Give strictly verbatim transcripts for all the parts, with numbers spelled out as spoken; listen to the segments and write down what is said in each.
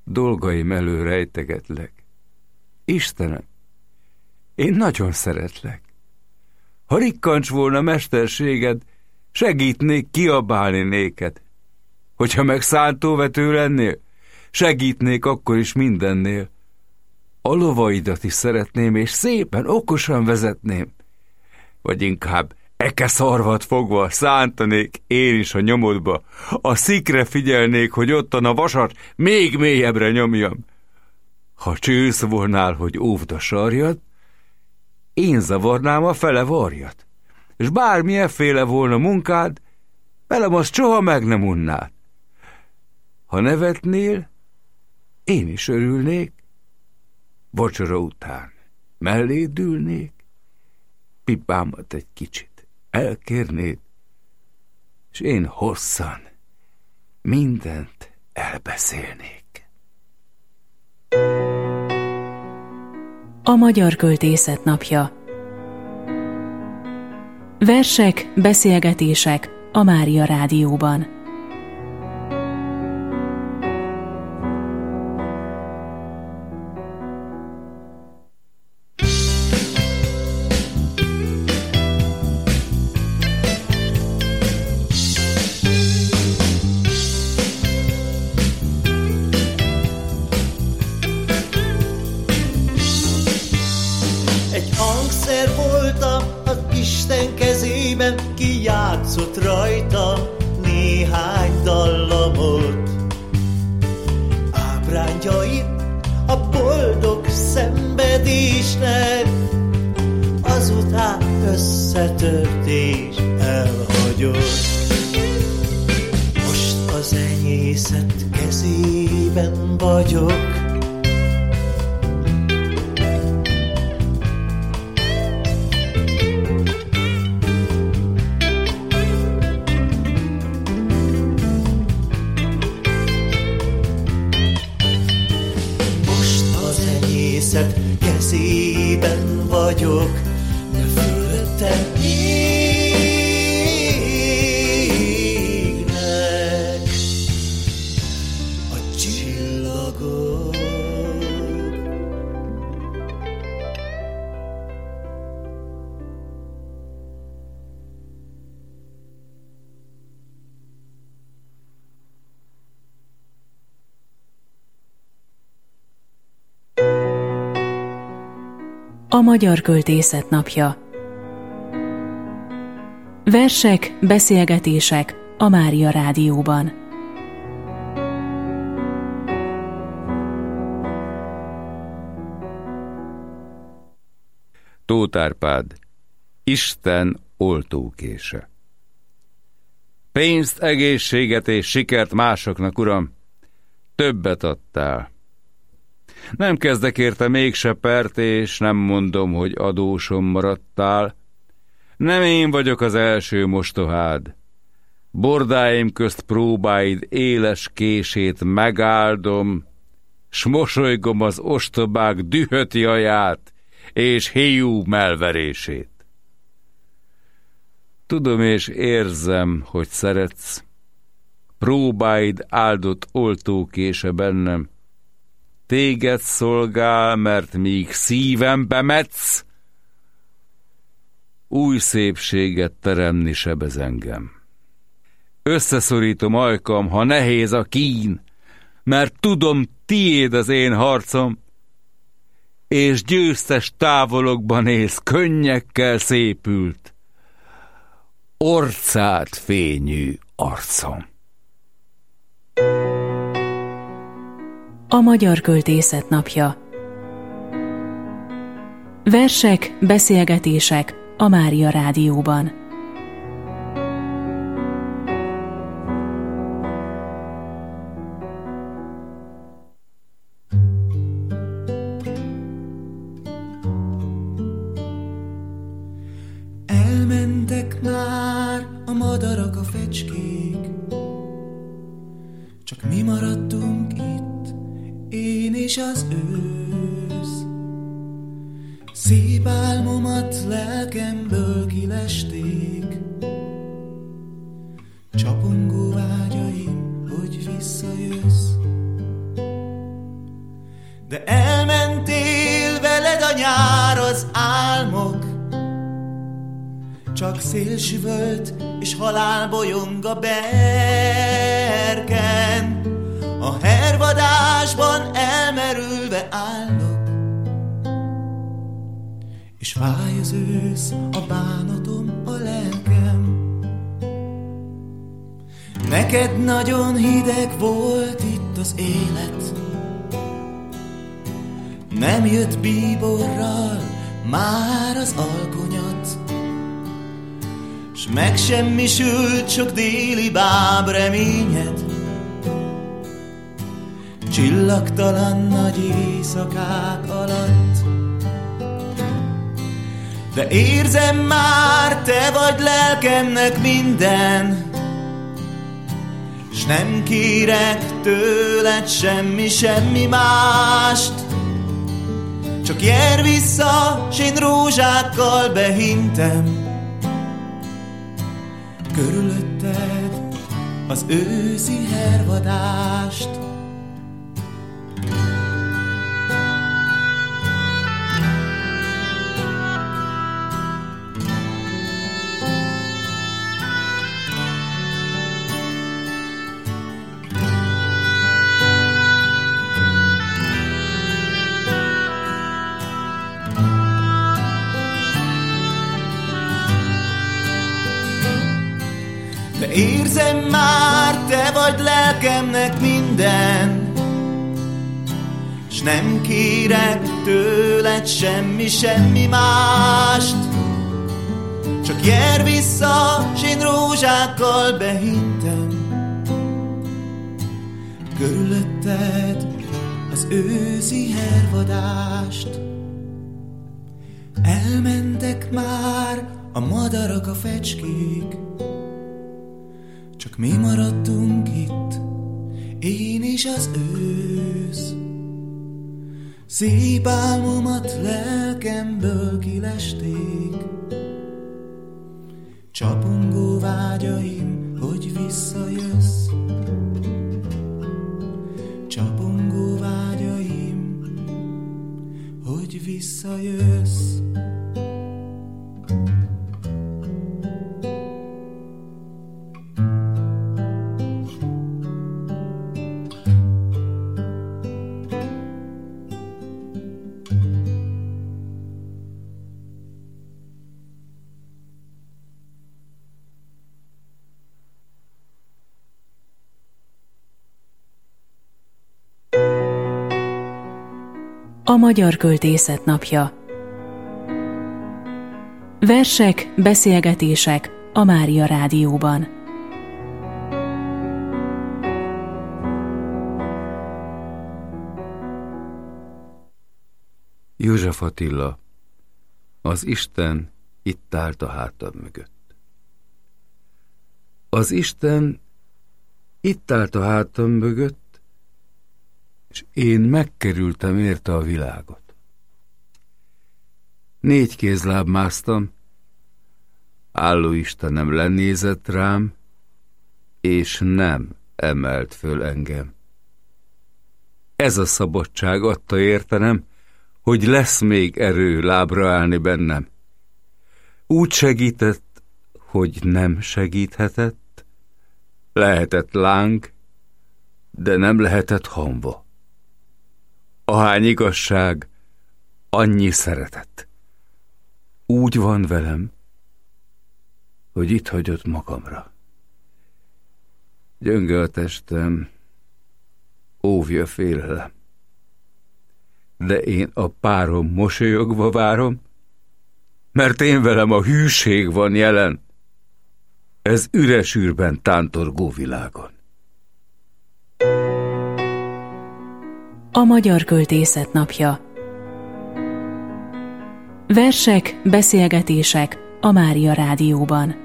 dolgaim elől rejtegetlek. Istenem, én nagyon szeretlek. Ha rikkancs volna mesterséged, segítnék kiabálni néked. Hogyha meg szántóvető lennél, segítnék akkor is mindennél. A lovaidat is szeretném, és szépen, okosan vezetném. Vagy inkább eke szarvat fogva szántanék én is a nyomodba. A szikre figyelnék, hogy ottan a vasat még mélyebbre nyomjam. Ha csősz volnál, hogy óvd a sarjad, én zavarnám a fele varjat. És bármilyenféle volna munkád, velem azt soha meg nem unnád. Ha nevetnél, én is örülnék, vacsora után melléd ülnék, pipámat egy kicsit elkérnéd, és én hosszan mindent elbeszélnék. A Magyar Költészet Napja. Versek, beszélgetések a Mária Rádióban. Játszott rajta néhány dallamot, ábrányait a boldog szenvedésnek, azután összetört és elhagyott. Most az enyészet kezében vagyok, kezében vagyok, de fölöttem égnek a csillagok. A Magyar Költészet Napja. Versek, beszélgetések a Mária Rádióban. Tóth Árpád, Isten oltókése. Pénzt, egészséget és sikert másoknak, Uram, többet adtál. Nem kezdek érte mégse pert, és nem mondom, hogy adósom maradtál. Nem én vagyok az első mostohád. Bordáim közt próbáid éles kését megáldom, s mosolygom az ostobák dühött jaját és héjú melverését. Tudom és érzem, hogy szeretsz. Próbáid áldott oltókése bennem. Téged szolgál, mert míg szívembe metsz, új szépséget teremni sebez engem. Összeszorítom ajkam, ha nehéz a kín, mert tudom, tiéd az én harcom, és győztes távolokban néz, könnyekkel szépült, orcát fényű arcom. A Magyar Költészet Napja. Versek, beszélgetések a Mária Rádióban. Elmentek már a madarak, a fecskék, csak mi maradtunk itt, én és az ősz. Szép álmomat lelkemből kilesték, csapongó vágyaim, hogy visszajössz. de elmentél, veled a nyár, az álmok. Csak szél süvölt, és halál bolyong a berken. A hervadásban elmerülve állok, és fáj az ősz, a bánatom, a lelkem. Neked nagyon hideg volt itt az élet, nem jött bíborral már az alkonyat, s megsemmisült sok déli báb reményed. Csillagtalan nagy éjszakák alatt, de érzem már, te vagy lelkemnek minden, s nem kérek tőled semmi, semmi mást. Csak jár vissza, s én rózsákkal behintem körülötted az őszi hervadást. De érzem már, te vagy lelkemnek minden, s nem kérek tőled semmi, semmi mást. Csak jár vissza, s én rózsákkal behintem körülötted az őszi hervadást. Elmentek már a madarak, a fecskék, csak mi maradtunk itt, én és az ősz. Szép álmomat lelkemből kilesték, csapongó vágyaim, hogy visszajössz. Csapongó vágyaim, hogy visszajössz. A Magyar Költészet Napja. Versek, beszélgetések a Mária Rádióban. József Attila. Az Isten itt állt a hátam mögött. Az Isten itt állt a hátam mögött, és én megkerültem érte a világot. Négy kézláb másztam, álló Istenem lenézett rám, és nem emelt föl engem. Ez a szabadság adta értenem, hogy lesz még erő lábra állni bennem. Úgy segített, hogy nem segíthetett, lehetett láng, de nem lehetett hamva. Ahány igazság, annyi szeretet. Úgy van velem, hogy itt hagyott magamra. Gyönge a testem, óvja félelem. De én a párom mosolyogva várom, mert én velem a hűség van jelen, ez üres űrben tántorgó világon. A Magyar Költészet Napja. Versek, beszélgetések a Mária Rádióban.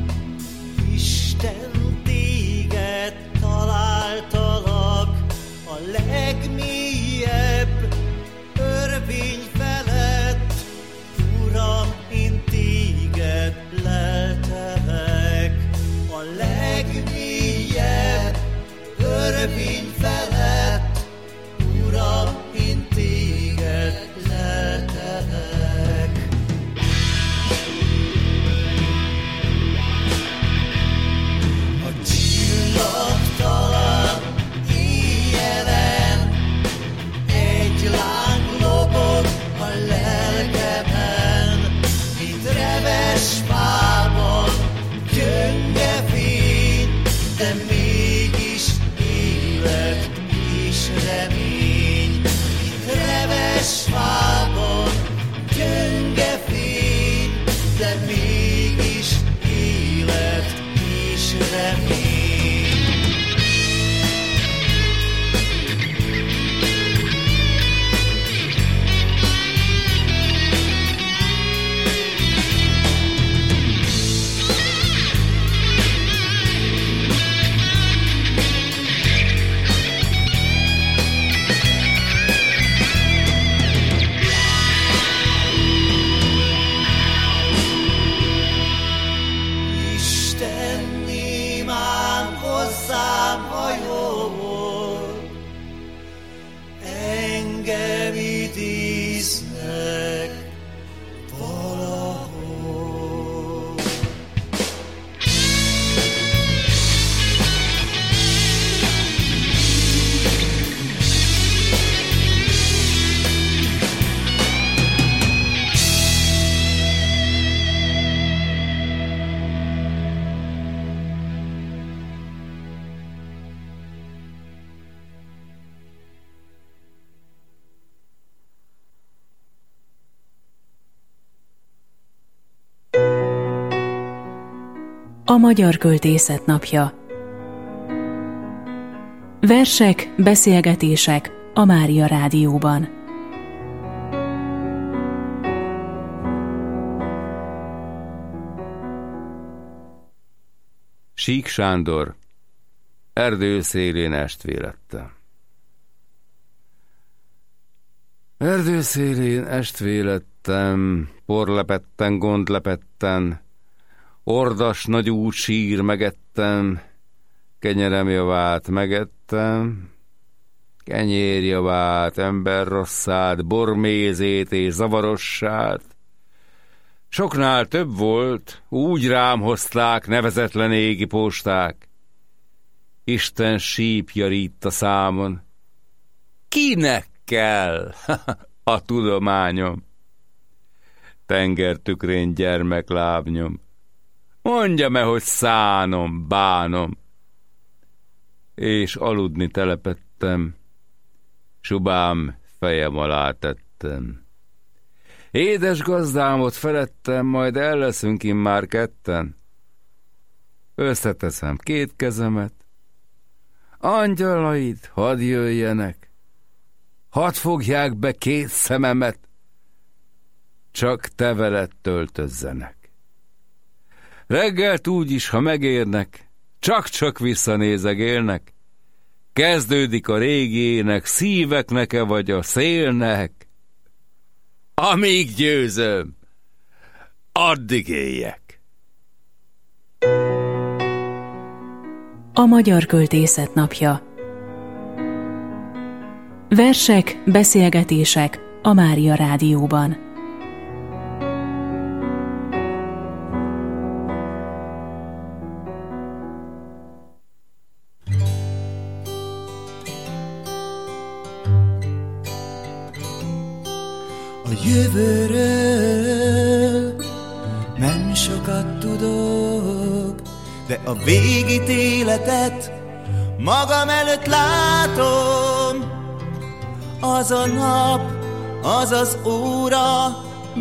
Isten téged találtalak, a legmélyebb örvény felett, Uram, én téged leltelek. A csillagtalan éjjelen egy láng lobog a lelkemen, mint reves fában gyönge fény, de mégis élet és remény. Mint reves fában gyönge fény, de mégis élet és remény. A Magyar Költészet Napja. Versek, beszélgetések a Mária Rádióban. Sík Sándor, erdő szélén estvélette. Erdő szélén estvélettem, porlepetten, gondlepetten, ordas nagy út sír megettem, kenyerem javát megettem, kenyér javát, ember rosszát, bormézét és zavarossát. Soknál több volt, úgy rám hozták nevezetlen égi posták. Isten sípja itt a számon. Kinek kell a tudományom? Tengertükrén gyermeklábnyom. Mondja-e, hogy szánom, bánom. És aludni telepettem, subám fejem alá tettem. Édes gazdámot felettem, majd el leszünk immár ketten. Összeteszem két kezemet, angyalaid, hadd jöjjenek, hadd fogják be két szememet, csak te veled töltözzenek. Reggelt úgyis, ha megérnek, csak-csak visszanézegélnek. Kezdődik a régi ének, szíveknek-e vagy a szélnek. Amíg győzöm, addig éljek. A Magyar Költészet Napja. Versek, beszélgetések a Mária Rádióban. A jövőről nem sokat tudok, de a végítéletet magam előtt látom. Az a nap, az az óra,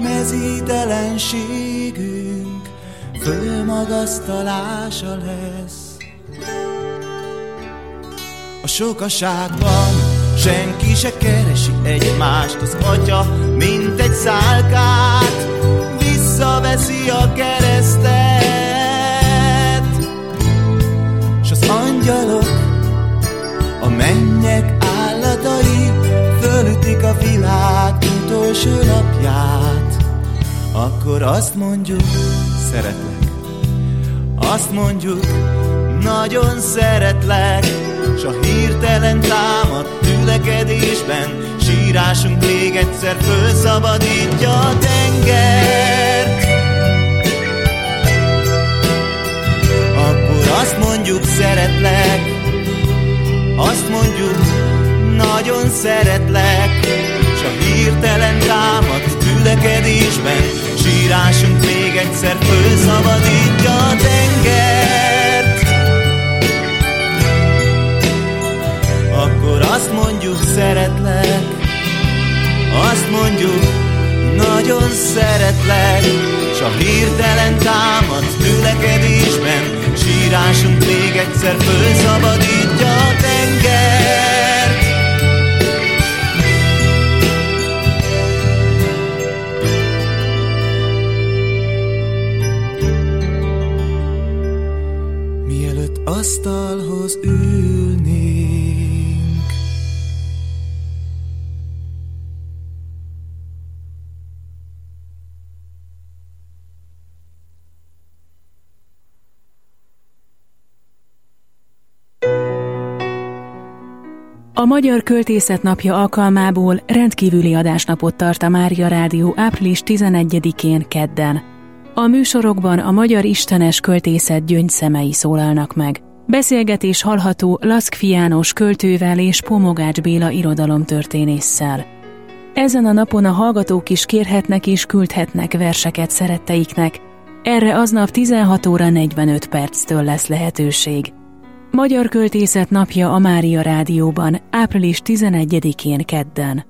mezítelenségünk fölmagasztalása lesz. A sokaságban senki se keresi egymást, az atya, mint egy szálkát, visszaveszi a keresztet, s az angyalok, a mennyek állatai fölütik a világ utolsó napját. Akkor azt mondjuk, szeretlek, azt mondjuk, nagyon szeretlek, s a hirtelen támadt tülekedésben sírásunk még egyszer fölszabadítja a tengert. Akkor azt mondjuk, szeretlek, azt mondjuk, nagyon szeretlek, s a hirtelen támadt tülekedésben sírásunk még egyszer fölszabadítja a tengert. Akkor azt mondjuk, szeretlek, azt mondjuk, nagyon szeretlek, s a hirtelen támadt tülekedésben sírásunk még egyszer fölszabadítja a tengert. Mielőtt asztalhoz ülnénk, A Magyar Költészet Napja alkalmából rendkívüli adásnapot tart a Mária Rádió április tizenegyedikén kedden. A műsorokban a magyar istenes költészet gyöngyszemei szólalnak meg. Beszélgetés hallható Laszkfi János költővel és Pomogács Béla irodalomtörténésszel. Ezen a napon a hallgatók is kérhetnek és küldhetnek verseket szeretteiknek. Erre aznap tizenhat óra negyvenöt perctől lesz lehetőség. Magyar Költészet Napja a Mária Rádióban április tizenegyedikén kedden.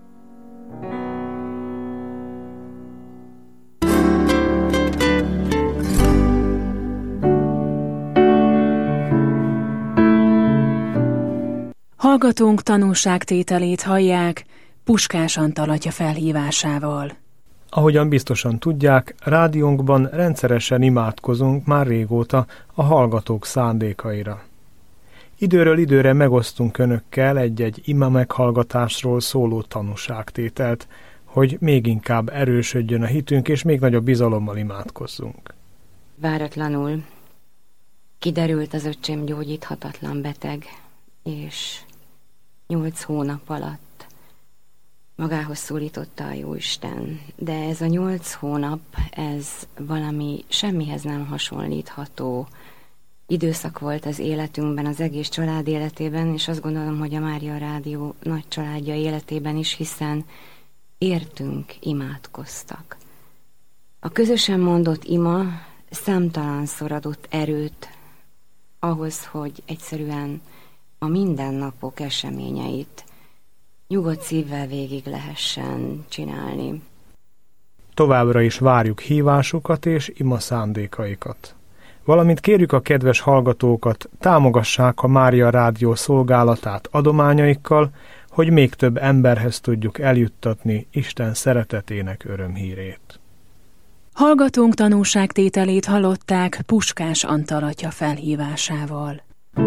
Hallgatónk tanúságtételét hallják Puskás Antal atya felhívásával. Ahogyan biztosan tudják, rádiónkban rendszeresen imádkozunk már régóta a hallgatók szándékaira. Időről időre megosztunk önökkel egy-egy ima meghallgatásról szóló tanúságtételt, hogy még inkább erősödjön a hitünk, és még nagyobb bizalommal imádkozzunk. Váratlanul kiderült az öcsém gyógyíthatatlan beteg, és nyolc hónap alatt magához szólította a Jóisten. De ez a nyolc hónap, ez valami semmihez nem hasonlítható időszak volt az életünkben, az egész család életében, és azt gondolom, hogy a Mária Rádió nagy családja életében is, hiszen értünk, imádkoztak. A közösen mondott ima számtalanszor adott erőt ahhoz, hogy egyszerűen a mindennapok eseményeit nyugodt szívvel végig lehessen csinálni. Továbbra is várjuk hívásukat és ima szándékaikat. Valamint kérjük a kedves hallgatókat, támogassák a Mária Rádió szolgálatát adományaikkal, hogy még több emberhez tudjuk eljuttatni Isten szeretetének örömhírét. Hallgatónk tanúságtételét hallották Puskás Antal atya felhívásával.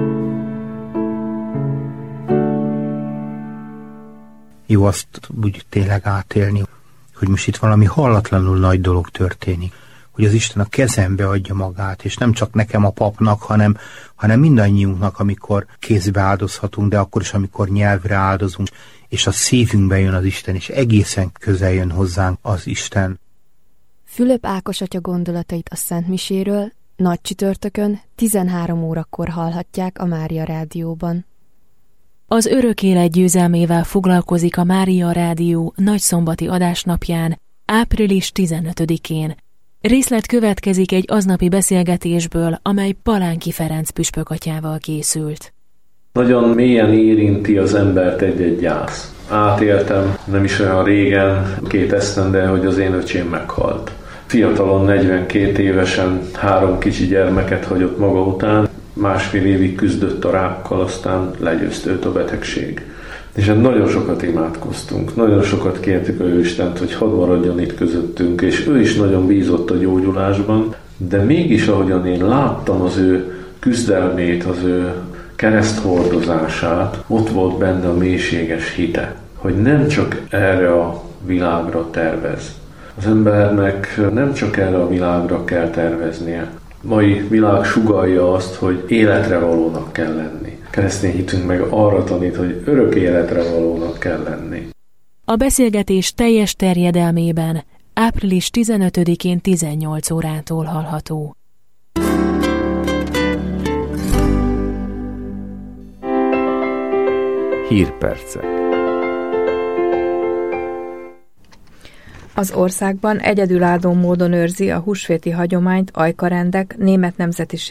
Jó azt úgy tényleg átélni, hogy most itt valami hallatlanul nagy dolog történik, hogy az Isten a kezembe adja magát, és nem csak nekem a papnak, hanem, hanem mindannyiunknak, amikor kézbe áldozhatunk, de akkor is, amikor nyelvre áldozunk, és a szívünkbe jön az Isten, és egészen közel jön hozzánk az Isten. Fülöp Ákos atya gondolatait a Szent Miséről nagy csütörtökön tizenhárom órakor hallhatják a Mária Rádióban. Az örök élet győzelmével foglalkozik a Mária Rádió nagyszombati adásnapján, április tizenötödikén. Részlet következik egy aznapi beszélgetésből, amely Palánki Ferenc püspök atyával készült. Nagyon mélyen érinti az embert egy-egy gyász. Átéltem nem is olyan régen, két esztende, hogy az én öcsém meghalt. Fiatalon, negyvenkét évesen három kicsi gyermeket hagyott maga után, másfél évig küzdött a rákkal, aztán legyőzte őt a betegség. És hát nagyon sokat imádkoztunk, nagyon sokat kértük a Jóistent, hogy hadd maradjon itt közöttünk, és ő is nagyon bízott a gyógyulásban, de mégis, ahogyan én láttam az ő küzdelmét, az ő kereszthordozását, ott volt benne a mélységes hite, hogy nem csak erre a világra tervez. Az embernek nem csak erre a világra kell terveznie, mai világ sugallja azt, hogy életre valónak kell lenni. Keresztény hitünk meg arra tanít, hogy örök életre valónak kell lenni. A beszélgetés teljes terjedelmében április tizenötödikén tizennyolc órától hallható. Hírpercek. Az országban egyedülálló módon őrzi a húsvéti hagyományt Ajka-rendek német nemzetiség